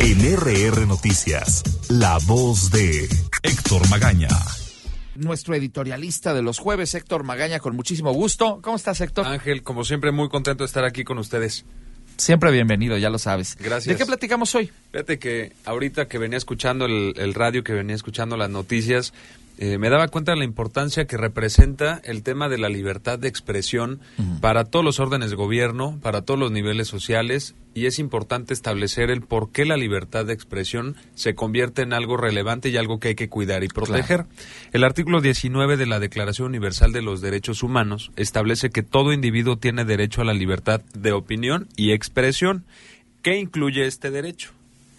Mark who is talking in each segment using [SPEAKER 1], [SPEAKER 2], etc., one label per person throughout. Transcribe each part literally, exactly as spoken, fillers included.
[SPEAKER 1] En R R Noticias, la voz de Héctor Magaña.
[SPEAKER 2] Nuestro editorialista de los jueves, Héctor Magaña, con muchísimo gusto. ¿Cómo estás, Héctor?
[SPEAKER 3] Ángel, como siempre, muy contento de estar aquí con ustedes.
[SPEAKER 2] Siempre bienvenido, ya lo sabes.
[SPEAKER 3] Gracias.
[SPEAKER 2] ¿De qué platicamos hoy?
[SPEAKER 3] Fíjate que ahorita que venía escuchando el, el radio, que venía escuchando las noticias, eh, me daba cuenta de la importancia que representa el tema de la libertad de expresión uh-huh. para todos los órdenes de gobierno, para todos los niveles sociales, y es importante establecer el por qué la libertad de expresión se convierte en algo relevante y algo que hay que cuidar y proteger. Claro. El artículo diecinueve de la Declaración Universal de los Derechos Humanos establece que todo individuo tiene derecho a la libertad de opinión y expresión. ¿Qué incluye este derecho?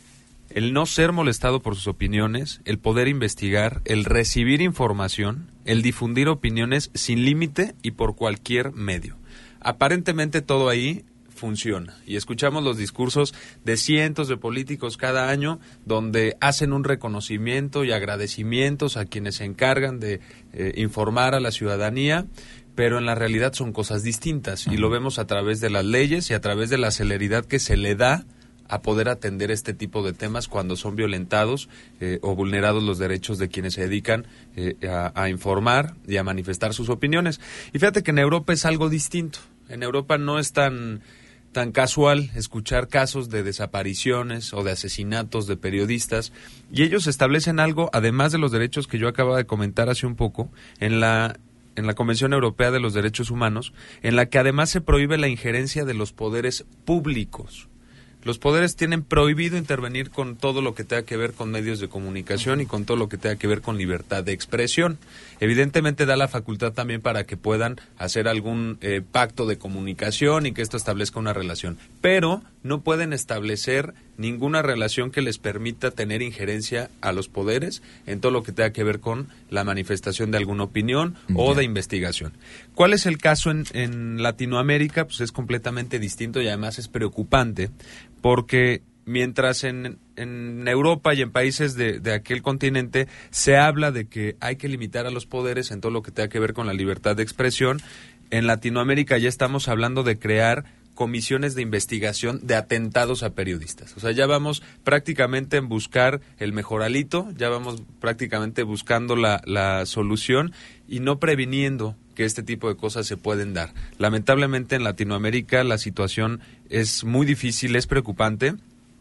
[SPEAKER 3] El no ser molestado por sus opiniones, el poder investigar, el recibir información, el difundir opiniones sin límite y por cualquier medio. Aparentemente todo ahí funciona y escuchamos los discursos de cientos de políticos cada año donde hacen un reconocimiento y agradecimientos a quienes se encargan de eh, informar a la ciudadanía, pero en la realidad son cosas distintas y lo vemos a través de las leyes y a través de la celeridad que se le da a poder atender este tipo de temas cuando son violentados eh, o vulnerados los derechos de quienes se dedican eh, a, a informar y a manifestar sus opiniones. Y fíjate que en Europa es algo distinto. En Europa no es tan, tan casual escuchar casos de desapariciones o de asesinatos de periodistas, y ellos establecen algo, además de los derechos que yo acababa de comentar hace un poco, en la... en la Convención Europea de los Derechos Humanos, en la que además se prohíbe la injerencia de los poderes públicos. Los poderes tienen prohibido intervenir con todo lo que tenga que ver con medios de comunicación y con todo lo que tenga que ver con libertad de expresión. Evidentemente da la facultad también para que puedan hacer algún eh, pacto de comunicación y que esto establezca una relación, pero no pueden establecer ninguna relación que les permita tener injerencia a los poderes en todo lo que tenga que ver con la manifestación de alguna opinión yeah. o de investigación. ¿Cuál es el caso en, en Latinoamérica? Pues es completamente distinto y además es preocupante, porque mientras en, en Europa y en países de, de aquel continente se habla de que hay que limitar a los poderes en todo lo que tenga que ver con la libertad de expresión, en Latinoamérica ya estamos hablando de crear comisiones de investigación de atentados a periodistas. O sea, ya vamos prácticamente en buscar el mejoralito, ya vamos prácticamente buscando la, la solución y no previniendo que este tipo de cosas se pueden dar. Lamentablemente en Latinoamérica la situación es muy difícil, es preocupante,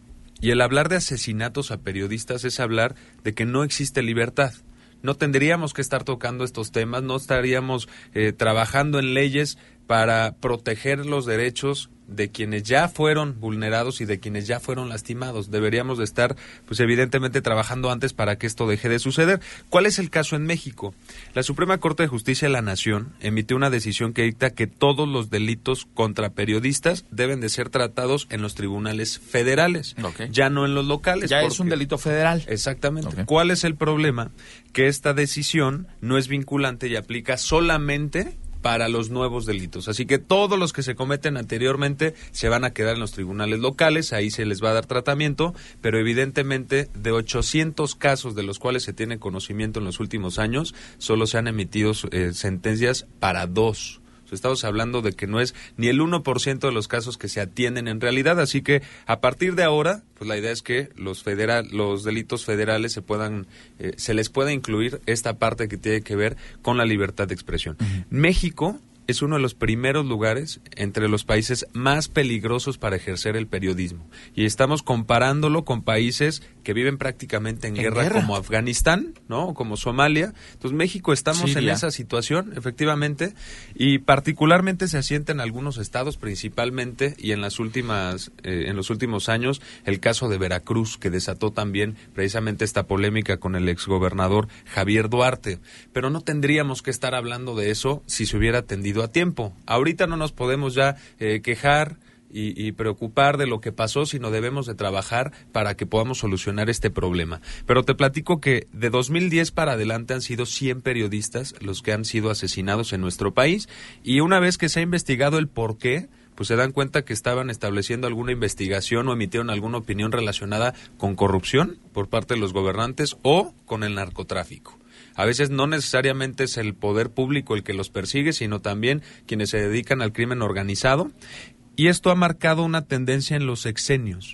[SPEAKER 3] y el hablar de asesinatos a periodistas es hablar de que no existe libertad. No tendríamos que estar tocando estos temas, no estaríamos eh, trabajando en leyes para proteger los derechos de quienes ya fueron vulnerados y de quienes ya fueron lastimados. Deberíamos de estar, pues evidentemente, trabajando antes para que esto deje de suceder. ¿Cuál es el caso en México? La Suprema Corte de Justicia de la Nación emitió una decisión que dicta que todos los delitos contra periodistas deben de ser tratados en los tribunales federales, okay. ya no en los locales.
[SPEAKER 2] Ya porque... es un delito federal.
[SPEAKER 3] Exactamente. Okay. ¿Cuál es el problema? Que esta decisión no es vinculante y aplica solamente para los nuevos delitos. Así que todos los que se cometen anteriormente se van a quedar en los tribunales locales, ahí se les va a dar tratamiento, pero evidentemente de ochocientos casos de los cuales se tiene conocimiento en los últimos años, solo se han emitido eh, sentencias para dos. Estamos hablando de que no es ni el uno por ciento de los casos que se atienden en realidad, así que a partir de ahora, pues la idea es que los federal, los delitos federales se puedan, eh, se les pueda incluir esta parte que tiene que ver con la libertad de expresión. Uh-huh. México es uno de los primeros lugares entre los países más peligrosos para ejercer el periodismo. Y estamos comparándolo con países que viven prácticamente en, en guerra, guerra, como Afganistán, ¿no? Como Somalia. Entonces, México estamos Siria. en esa situación, efectivamente, y particularmente se asienta en algunos estados, principalmente, y en las últimas, eh, en los últimos años, el caso de Veracruz, que desató también precisamente esta polémica con el exgobernador Javier Duarte. Pero no tendríamos que estar hablando de eso si se hubiera atendido a tiempo. Ahorita no nos podemos ya eh, quejar y, y preocupar de lo que pasó, sino debemos de trabajar para que podamos solucionar este problema. Pero te platico que de dos mil diez para adelante han sido cien periodistas los que han sido asesinados en nuestro país, y una vez que se ha investigado el por qué, pues se dan cuenta que estaban estableciendo alguna investigación o emitieron alguna opinión relacionada con corrupción por parte de los gobernantes o con el narcotráfico. A veces no necesariamente es el poder público el que los persigue, sino también quienes se dedican al crimen organizado. Y esto ha marcado una tendencia en los sexenios.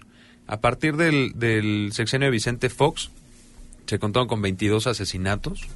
[SPEAKER 3] A partir del, del sexenio de Vicente Fox, se contaron con veintidós asesinatos.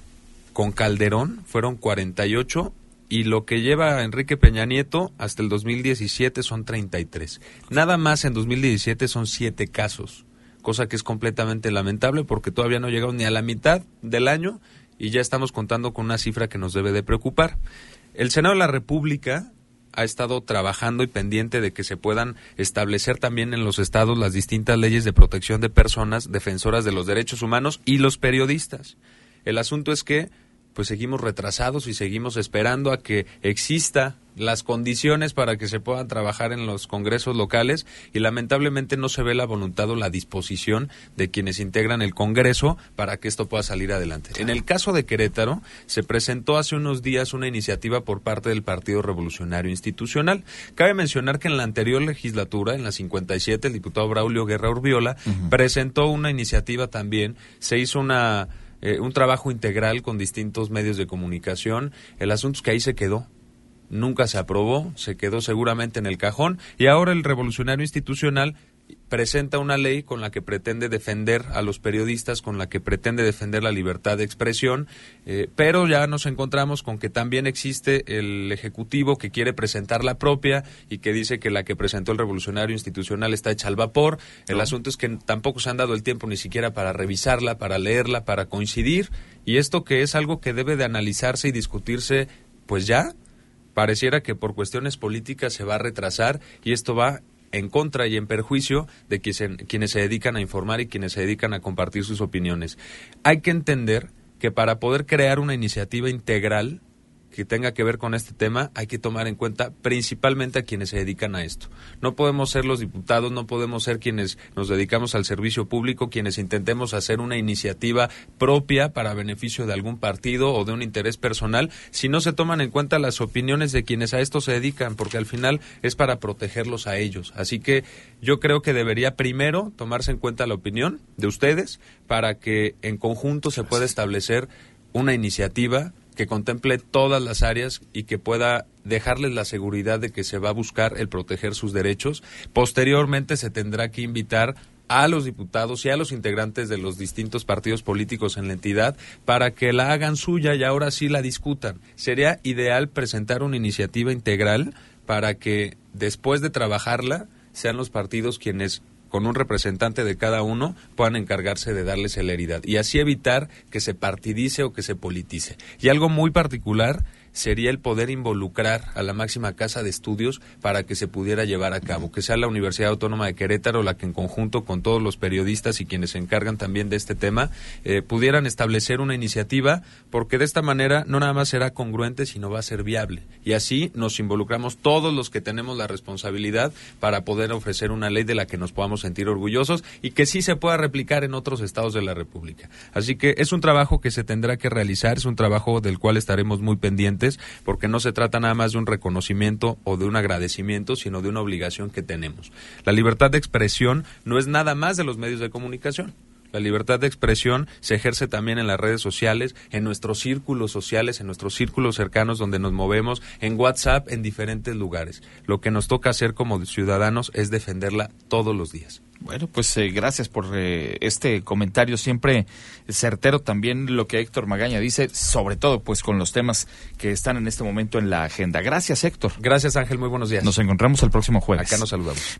[SPEAKER 3] Con Calderón fueron cuarenta y ocho, y lo que lleva Enrique Peña Nieto hasta el dos mil diecisiete son treinta y tres. Nada más en dos mil diecisiete son siete casos, cosa que es completamente lamentable porque todavía no llegamos ni a la mitad del año y ya estamos contando con una cifra que nos debe de preocupar. El Senado de la República ha estado trabajando y pendiente de que se puedan establecer también en los estados las distintas leyes de protección de personas defensoras de los derechos humanos y los periodistas. El asunto es que pues seguimos retrasados y seguimos esperando a que exista las condiciones para que se puedan trabajar en los congresos locales y lamentablemente no se ve la voluntad o la disposición de quienes integran el Congreso para que esto pueda salir adelante. En el caso de Querétaro, se presentó hace unos días una iniciativa por parte del Partido Revolucionario Institucional. Cabe mencionar que en la anterior legislatura, en la cincuenta y siete, el diputado Braulio Guerra Urbiola uh-huh. presentó una iniciativa también, se hizo una... Eh, un trabajo integral con distintos medios de comunicación. El asunto es que ahí se quedó. Nunca se aprobó, se quedó seguramente en el cajón y ahora el Revolucionario Institucional presenta una ley con la que pretende defender a los periodistas, con la que pretende defender la libertad de expresión, eh, pero ya nos encontramos con que también existe el Ejecutivo que quiere presentar la propia y que dice que la que presentó el Revolucionario Institucional está hecha al vapor. El no. asunto es que tampoco se han dado el tiempo ni siquiera para revisarla, para leerla, para coincidir, y esto que es algo que debe de analizarse y discutirse, pues ya, pareciera que por cuestiones políticas se va a retrasar y esto va en contra y en perjuicio de quienes, quienes se dedican a informar y quienes se dedican a compartir sus opiniones. Hay que entender que para poder crear una iniciativa integral que tenga que ver con este tema, hay que tomar en cuenta principalmente a quienes se dedican a esto. No podemos ser los diputados, no podemos ser quienes nos dedicamos al servicio público, quienes intentemos hacer una iniciativa propia para beneficio de algún partido o de un interés personal, si no se toman en cuenta las opiniones de quienes a esto se dedican, porque al final es para protegerlos a ellos. Así que yo creo que debería primero tomarse en cuenta la opinión de ustedes para que en conjunto se pueda establecer una iniciativa que contemple todas las áreas y que pueda dejarles la seguridad de que se va a buscar el proteger sus derechos. Posteriormente se tendrá que invitar a los diputados y a los integrantes de los distintos partidos políticos en la entidad para que la hagan suya y ahora sí la discutan. Sería ideal presentar una iniciativa integral para que después de trabajarla sean los partidos quienes, con un representante de cada uno, puedan encargarse de darle celeridad y así evitar que se partidice o que se politice. Y algo muy particular sería el poder involucrar a la máxima casa de estudios para que se pudiera llevar a cabo, que sea la Universidad Autónoma de Querétaro la que en conjunto con todos los periodistas y quienes se encargan también de este tema, eh, pudieran establecer una iniciativa, porque de esta manera no nada más será congruente, sino va a ser viable. Y así nos involucramos todos los que tenemos la responsabilidad para poder ofrecer una ley de la que nos podamos sentir orgullosos y que sí se pueda replicar en otros estados de la República. Así que es un trabajo que se tendrá que realizar, es un trabajo del cual estaremos muy pendientes, porque no se trata nada más de un reconocimiento o de un agradecimiento, sino de una obligación que tenemos. La libertad de expresión no es nada más de los medios de comunicación. La libertad de expresión se ejerce también en las redes sociales, en nuestros círculos sociales, en nuestros círculos cercanos donde nos movemos, en WhatsApp, en diferentes lugares. Lo que nos toca hacer como ciudadanos es defenderla todos los días.
[SPEAKER 2] Bueno, pues eh, gracias por eh, este comentario siempre certero, también lo que Héctor Magaña dice, sobre todo pues con los temas que están en este momento en la agenda. Gracias, Héctor.
[SPEAKER 3] Gracias, Ángel, muy buenos días.
[SPEAKER 2] Nos encontramos el próximo jueves.
[SPEAKER 3] Acá nos saludamos.